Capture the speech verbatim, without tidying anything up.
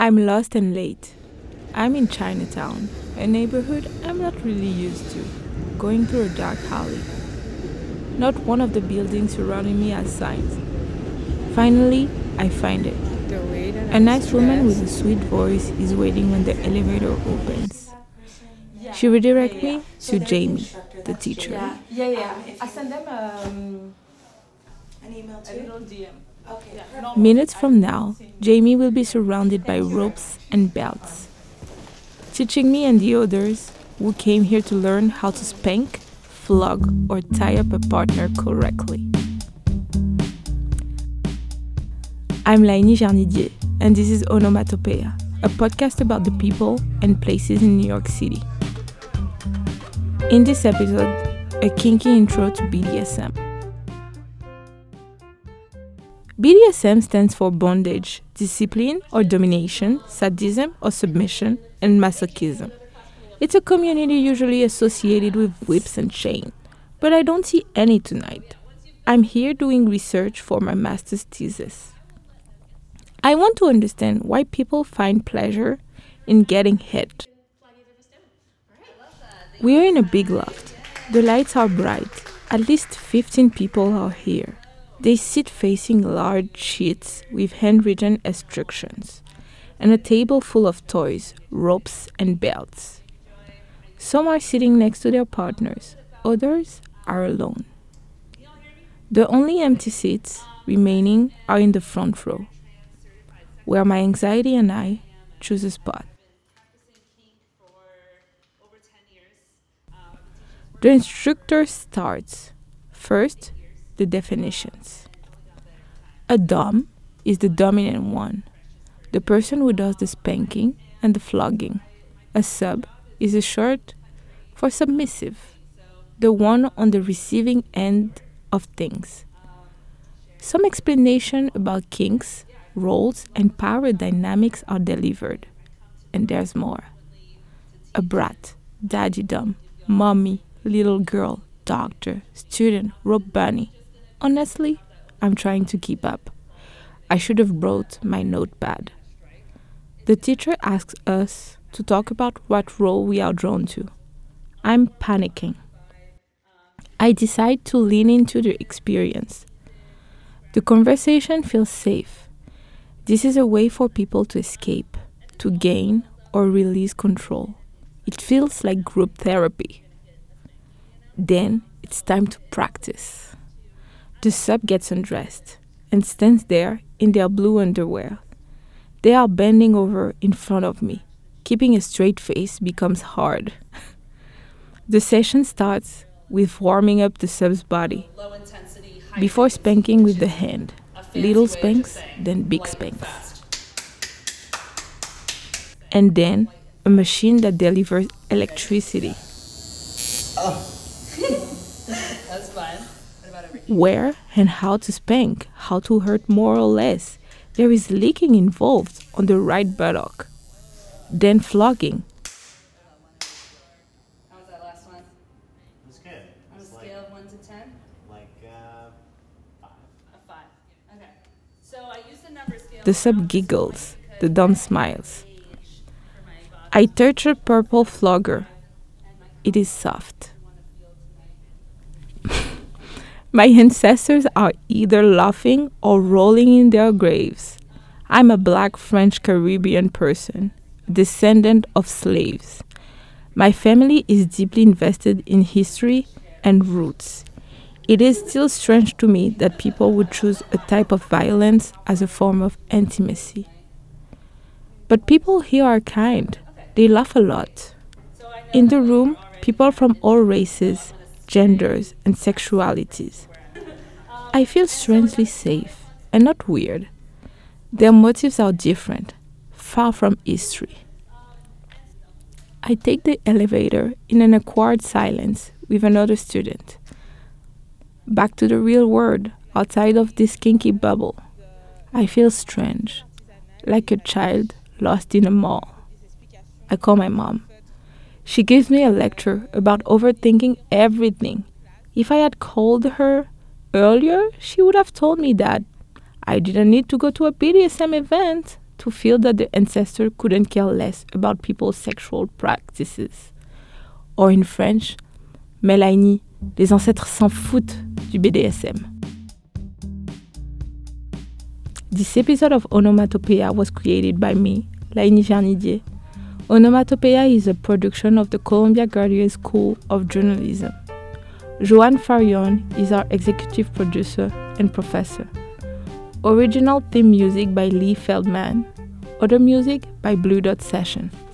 I'm lost and late. I'm in Chinatown, a neighborhood I'm not really used to, going through a dark alley. Not one of the buildings surrounding me has signs. Finally, I find it. A nice woman with a sweet voice is waiting when the elevator opens. She redirects me to Jamie, the teacher. Yeah, yeah, yeah. I send them um, An email a too? little D M. Okay. Yeah. Minutes from now, Jamie will be surrounded by ropes and belts, teaching me and the others who came here to learn how to spank, flog, or tie up a partner correctly. I'm Laini Jarnidier, and this is Onomatopeia, a podcast about the people and places in New York City. In this episode, a kinky intro to B D S M. B D S M stands for bondage, discipline or domination, sadism or submission, and masochism. It's a community usually associated with whips and chains, but I don't see any tonight. I'm here doing research for my master's thesis. I want to understand why people find pleasure in getting hit. We are in a big loft. The lights are bright. At least fifteen people are here. They sit facing large sheets with handwritten instructions and a table full of toys, ropes, and belts. Some are sitting next to their partners. Others are alone. The only empty seats remaining are in the front row, where my anxiety and I choose a spot. The instructor starts. First, the definitions. A dom is the dominant one, the person who does the spanking and the flogging. A sub is a short for submissive, the one on the receiving end of things. Some explanation about kinks, roles, and power dynamics are delivered. And there's more. A brat, daddy dom, mommy, little girl, doctor, student, rope bunny. Honestly, I'm trying to keep up. I should have brought my notepad. The teacher asks us to talk about what role we are drawn to. I'm panicking. I decide to lean into the experience. The conversation feels safe. This is a way for people to escape, to gain or release control. It feels like group therapy. Then it's time to practice. The sub gets undressed and stands there in their blue underwear. They are bending over in front of me. Keeping a straight face becomes hard. The session starts with warming up the sub's body before spanking with the hand. Little spanks, then big spanks. And then a machine that delivers electricity. That's fine. What about over here? Where and how to spank, how to hurt more or less. There is licking involved on the right buttock. Then flogging. How was that last one? It was good. On a It's scale of one to ten? like, like uh, five. A five. Okay. So I use the number scale. The sub giggles. The dom smiles. I touch a purple flogger. It is soft. My ancestors are either laughing or rolling in their graves. I'm a black French Caribbean person, descendant of slaves. My family is deeply invested in history and roots. It is still strange to me that people would choose a type of violence as a form of intimacy. But people here are kind. They laugh a lot. In the room, people from all races, genders, and sexualities. I feel strangely safe and not weird. Their motives are different, far from history. I take the elevator in an awkward silence with another student. Back to the real world, outside of this kinky bubble. I feel strange, like a child lost in a mall. I call my mom. She gives me a lecture about overthinking everything. If I had called her earlier, she would have told me that I didn't need to go to a B D S M event to feel that the ancestor couldn't care less about people's sexual practices. Or in French, Melaini, les ancêtres s'en foutent du B D S M. This episode of Onomatopeia was created by me, Laini Jarnidier. Onomatopeia is a production of the Columbia Graduate School of Journalism. Joanne Farion is our executive producer and professor. Original theme music by Lee Feldman. Other music by Blue Dot Session.